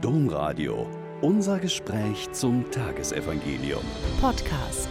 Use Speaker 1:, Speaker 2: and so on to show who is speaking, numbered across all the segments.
Speaker 1: Domradio. Unser Gespräch zum Tagesevangelium.
Speaker 2: Podcast.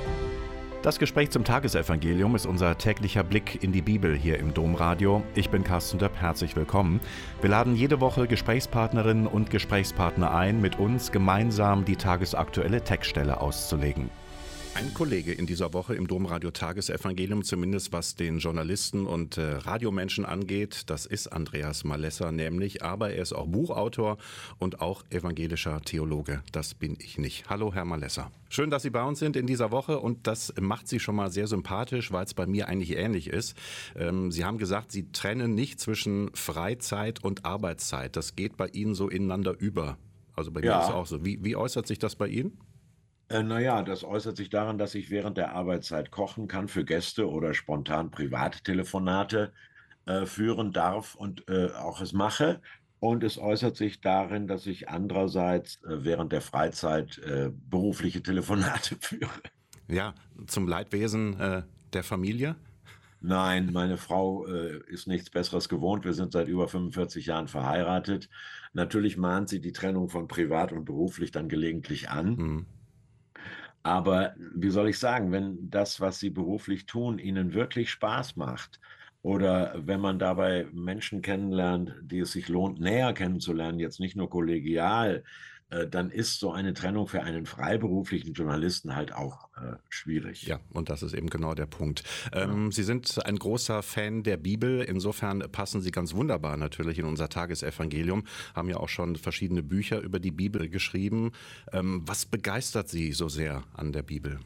Speaker 3: Das Gespräch zum Tagesevangelium ist unser täglicher Blick in die Bibel hier im Domradio. Ich bin Carsten Döpp, herzlich willkommen. Wir laden jede Woche Gesprächspartnerinnen und Gesprächspartner ein, mit uns gemeinsam die tagesaktuelle Textstelle auszulegen. Ein Kollege in dieser Woche im Domradio Tagesevangelium, zumindest was den Journalisten und Radiomenschen angeht, das ist Andreas Malesser nämlich, aber er ist auch Buchautor und auch evangelischer Theologe. Das bin ich nicht. Hallo Herr Malesser. Schön, dass Sie bei uns sind in dieser Woche und das macht Sie schon mal sehr sympathisch, weil es bei mir eigentlich ähnlich ist. Sie haben gesagt, Sie trennen nicht zwischen Freizeit und Arbeitszeit. Das geht bei Ihnen so ineinander über. Also bei mir ist es auch so. Wie äußert sich das bei Ihnen?
Speaker 4: Das äußert sich darin, dass ich während der Arbeitszeit kochen kann für Gäste oder spontan Privattelefonate führen darf und auch es mache. Und es äußert sich darin, dass ich andererseits während der Freizeit berufliche Telefonate führe.
Speaker 3: Ja, zum Leidwesen der Familie?
Speaker 4: Nein, meine Frau ist nichts Besseres gewohnt. Wir sind seit über 45 Jahren verheiratet. Natürlich mahnt sie die Trennung von privat und beruflich dann gelegentlich an.
Speaker 3: Mhm.
Speaker 4: Aber wie soll ich sagen, wenn das, was Sie beruflich tun, Ihnen wirklich Spaß macht oder wenn man dabei Menschen kennenlernt, die es sich lohnt, näher kennenzulernen, jetzt nicht nur kollegial, dann ist so eine Trennung für einen freiberuflichen Journalisten halt auch schwierig.
Speaker 3: Ja, und das ist eben genau der Punkt. Sie sind ein großer Fan der Bibel. Insofern passen Sie ganz wunderbar natürlich in unser Tagesevangelium. Haben ja auch schon verschiedene Bücher über die Bibel geschrieben. Was begeistert Sie so sehr an der Bibel?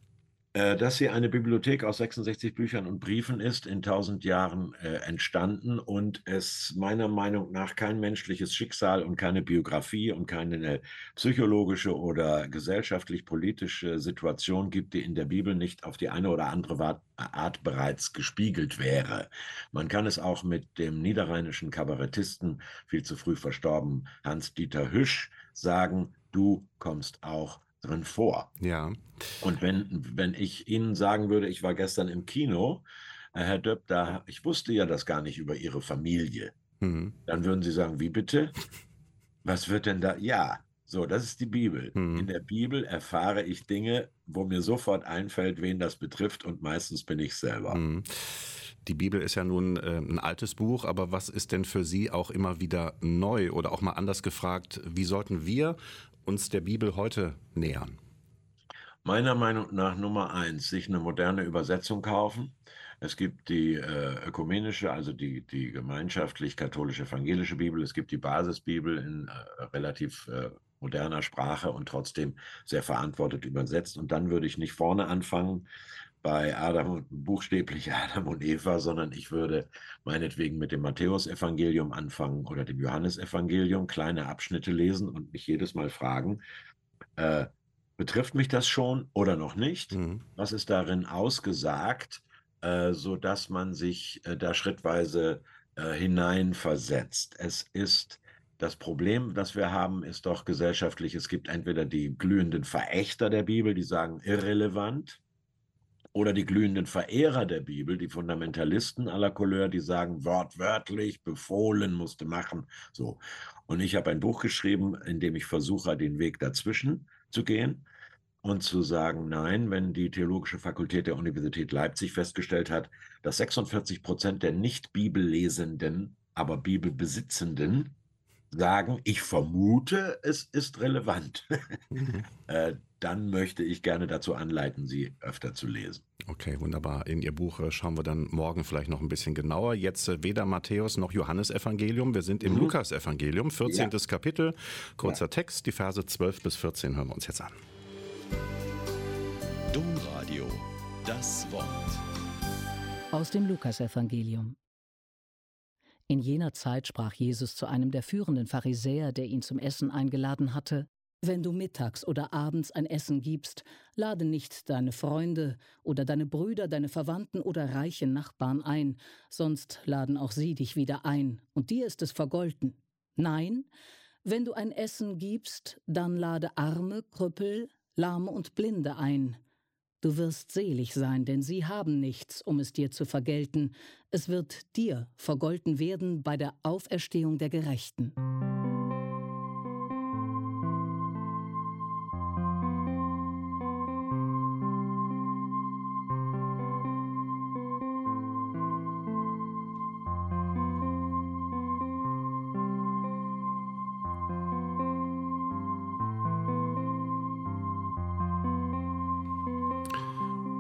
Speaker 4: Dass sie eine Bibliothek aus 66 Büchern und Briefen ist, in 1000 Jahren entstanden und es meiner Meinung nach kein menschliches Schicksal und keine Biografie und keine psychologische oder gesellschaftlich-politische Situation gibt, die in der Bibel nicht auf die eine oder andere Art bereits gespiegelt wäre. Man kann es auch mit dem niederrheinischen Kabarettisten, viel zu früh verstorben, Hans-Dieter Hüsch, sagen, du kommst auch drin vor.
Speaker 3: Ja.
Speaker 4: Und wenn ich Ihnen sagen würde, ich war gestern im Kino, Herr Döpp, ich wusste ja das gar nicht über Ihre Familie, dann würden Sie sagen, wie bitte? Was wird denn da? Ja, so, das ist die Bibel. In der Bibel erfahre ich Dinge, wo mir sofort einfällt, wen das betrifft, und meistens bin ich selber.
Speaker 3: Die Bibel ist ja nun ein altes Buch, aber was ist denn für Sie auch immer wieder neu oder auch mal anders gefragt, wie sollten wir uns der Bibel heute nähern?
Speaker 4: Meiner Meinung nach Nummer 1, sich eine moderne Übersetzung kaufen. Es gibt die ökumenische, also die gemeinschaftlich-katholisch-evangelische Bibel. Es gibt die Basisbibel in relativ moderner Sprache und trotzdem sehr verantwortet übersetzt. Und dann würde ich nicht vorne anfangen bei buchstäblich Adam und Eva, sondern ich würde meinetwegen mit dem Matthäusevangelium anfangen oder dem Johannesevangelium, kleine Abschnitte lesen und mich jedes Mal fragen, betrifft mich das schon oder noch nicht? Was ist darin ausgesagt, sodass man sich da schrittweise hineinversetzt? Das Problem, das wir haben, ist doch gesellschaftlich. Es gibt entweder die glühenden Verächter der Bibel, die sagen irrelevant, oder die glühenden Verehrer der Bibel, die Fundamentalisten aller Couleur, die sagen wortwörtlich, befohlen, musste machen. So. Und ich habe ein Buch geschrieben, in dem ich versuche, den Weg dazwischen zu gehen und zu sagen, nein, wenn die Theologische Fakultät der Universität Leipzig festgestellt hat, dass 46% der Nicht-Bibellesenden, aber Bibelbesitzenden sagen, ich vermute, es ist relevant, dann möchte ich gerne dazu anleiten, sie öfter zu lesen.
Speaker 3: Okay, wunderbar. In Ihr Buch schauen wir dann morgen vielleicht noch ein bisschen genauer. Jetzt weder Matthäus noch Johannesevangelium. Wir sind im Lukasevangelium, 14. Kapitel. Kurzer Text, die Verse 12 bis 14 hören wir uns jetzt an.
Speaker 1: Domradio, das Wort.
Speaker 2: Aus dem Lukasevangelium. In jener Zeit sprach Jesus zu einem der führenden Pharisäer, der ihn zum Essen eingeladen hatte: Wenn du mittags oder abends ein Essen gibst, lade nicht deine Freunde oder deine Brüder, deine Verwandten oder reiche Nachbarn ein, sonst laden auch sie dich wieder ein, und dir ist es vergolten. Nein, wenn du ein Essen gibst, dann lade Arme, Krüppel, Lahme und Blinde ein. Du wirst selig sein, denn sie haben nichts, um es dir zu vergelten. Es wird dir vergolten werden bei der Auferstehung der Gerechten.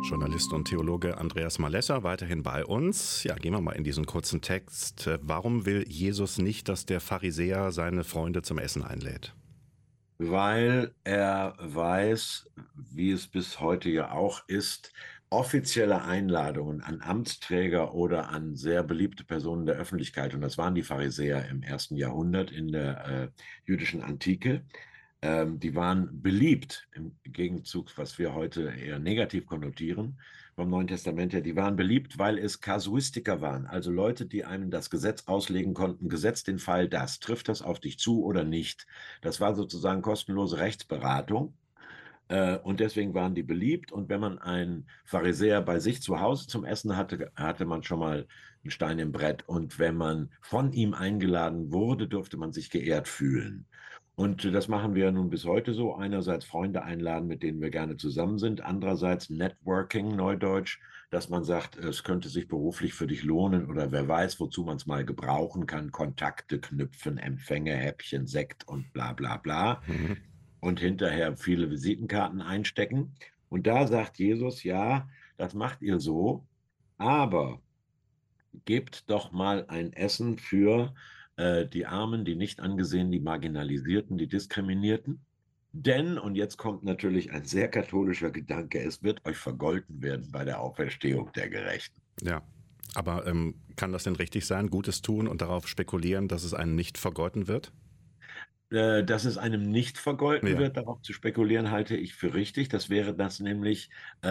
Speaker 3: Journalist und Theologe Andreas Malesser weiterhin bei uns. Ja, gehen wir mal in diesen kurzen Text. Warum will Jesus nicht, dass der Pharisäer seine Freunde zum Essen einlädt?
Speaker 4: Weil er weiß, wie es bis heute ja auch ist, offizielle Einladungen an Amtsträger oder an sehr beliebte Personen der Öffentlichkeit, und das waren die Pharisäer im 1. Jahrhundert in der jüdischen Antike, die waren beliebt im Gegenzug, was wir heute eher negativ konnotieren, vom Neuen Testament her, die waren beliebt, weil es Kasuistiker waren, also Leute, die einem das Gesetz auslegen konnten, Gesetz den Fall das, trifft das auf dich zu oder nicht. Das war sozusagen kostenlose Rechtsberatung. Und deswegen waren die beliebt. Und wenn man einen Pharisäer bei sich zu Hause zum Essen hatte, hatte man schon mal einen Stein im Brett. Und wenn man von ihm eingeladen wurde, durfte man sich geehrt fühlen. Und das machen wir nun bis heute so. Einerseits Freunde einladen, mit denen wir gerne zusammen sind. Andererseits Networking, Neudeutsch, dass man sagt, es könnte sich beruflich für dich lohnen oder wer weiß, wozu man es mal gebrauchen kann. Kontakte knüpfen, Empfänge, Häppchen, Sekt und bla bla bla.
Speaker 3: Mhm.
Speaker 4: Und hinterher viele Visitenkarten einstecken. Und da sagt Jesus, ja, das macht ihr so, aber gebt doch mal ein Essen für die Armen, die nicht angesehenen, die Marginalisierten, die Diskriminierten. Denn, und jetzt kommt natürlich ein sehr katholischer Gedanke, es wird euch vergolten werden bei der Auferstehung der Gerechten.
Speaker 3: Ja, aber kann das denn richtig sein, Gutes tun und darauf spekulieren, dass es einen nicht vergolten wird?
Speaker 4: Dass es einem nicht vergolten
Speaker 3: Ja.
Speaker 4: wird, darauf zu spekulieren, halte ich für richtig. Das wäre das nämlich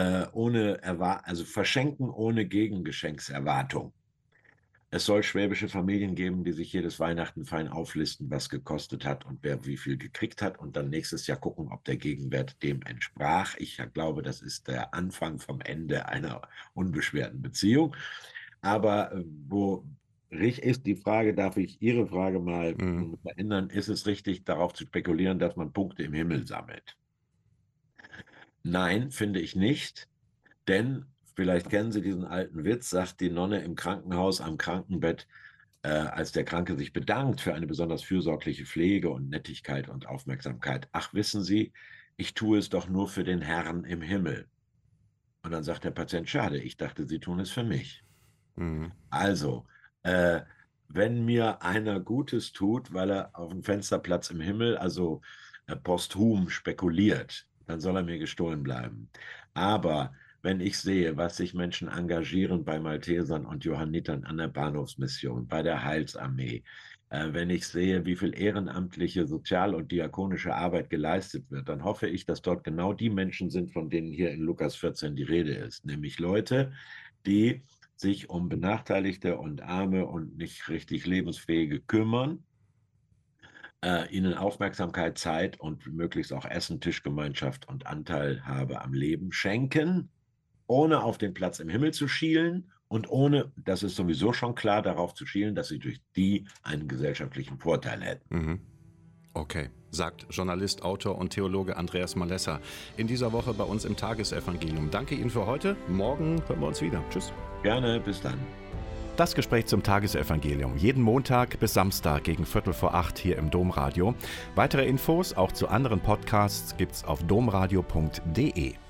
Speaker 4: also verschenken ohne Gegengeschenkserwartung. Es soll schwäbische Familien geben, die sich jedes Weihnachten fein auflisten, was gekostet hat und wer wie viel gekriegt hat und dann nächstes Jahr gucken, ob der Gegenwert dem entsprach. Ich glaube, das ist der Anfang vom Ende einer unbeschwerten Beziehung. Aber wo ist die Frage, darf ich Ihre Frage mal verändern, ist es richtig, darauf zu spekulieren, dass man Punkte im Himmel sammelt? Nein, finde ich nicht, denn vielleicht kennen Sie diesen alten Witz, sagt die Nonne im Krankenhaus am Krankenbett, als der Kranke sich bedankt für eine besonders fürsorgliche Pflege und Nettigkeit und Aufmerksamkeit. Ach, wissen Sie, ich tue es doch nur für den Herrn im Himmel. Und dann sagt der Patient, schade, ich dachte, Sie tun es für mich.
Speaker 3: Mhm.
Speaker 4: Also, wenn mir einer Gutes tut, weil er auf dem Fensterplatz im Himmel, also posthum spekuliert, dann soll er mir gestohlen bleiben. Aber wenn ich sehe, was sich Menschen engagieren bei Maltesern und Johannitern an der Bahnhofsmission, bei der Heilsarmee, wenn ich sehe, wie viel ehrenamtliche, sozial- und diakonische Arbeit geleistet wird, dann hoffe ich, dass dort genau die Menschen sind, von denen hier in Lukas 14 die Rede ist, nämlich Leute, die sich um Benachteiligte und Arme und nicht richtig Lebensfähige kümmern, ihnen Aufmerksamkeit, Zeit und möglichst auch Essen, Tischgemeinschaft und Anteilhabe am Leben schenken, ohne auf den Platz im Himmel zu schielen und ohne, das ist sowieso schon klar, darauf zu schielen, dass sie durch die einen gesellschaftlichen Vorteil hätten.
Speaker 3: Mhm. Okay, sagt Journalist, Autor und Theologe Andreas Malesser in dieser Woche bei uns im Tagesevangelium. Danke Ihnen für heute. Morgen hören wir uns wieder. Tschüss.
Speaker 4: Gerne, bis dann.
Speaker 3: Das Gespräch zum Tagesevangelium. Jeden Montag bis Samstag gegen 7:45 hier im Domradio. Weitere Infos auch zu anderen Podcasts gibt's auf domradio.de.